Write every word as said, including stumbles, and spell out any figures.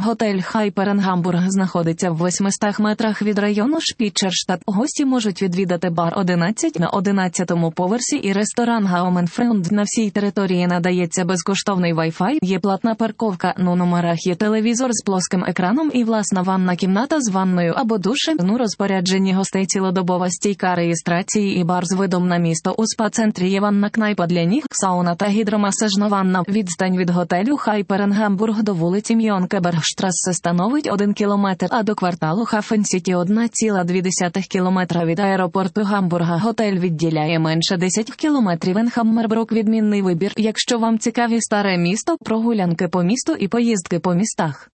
Готель Хайперен Гамбург знаходиться в восьмистах метрах від району Шпіцерштат. Гості можуть відвідати бар одинадцять на одинадцятому поверсі і ресторан Гауменфреунд. На всій території надається безкоштовний Wi-Fi, є платна парковка, на номерах є телевізор з плоским екраном і власна ванна кімната з ванною або душем. У розпорядженні гостей цілодобова стійка реєстрації і бар з видом на місто. У спа-центрі є ванна кнайпа для ніг, сауна та гідромасажна ванна. Відстань від готелю Хайперен Гамбург до вулиці Мьонкебергштрасе становить один кілометр, а до кварталу Хафен-Сіті один цілих дві десятих кілометра від аеропорту Гамбурга. Готель відділяє менше десять кілометрів. Енхаммербрук – відмінний вибір, якщо вам цікаві старе місто, прогулянки по місту і поїздки по містах.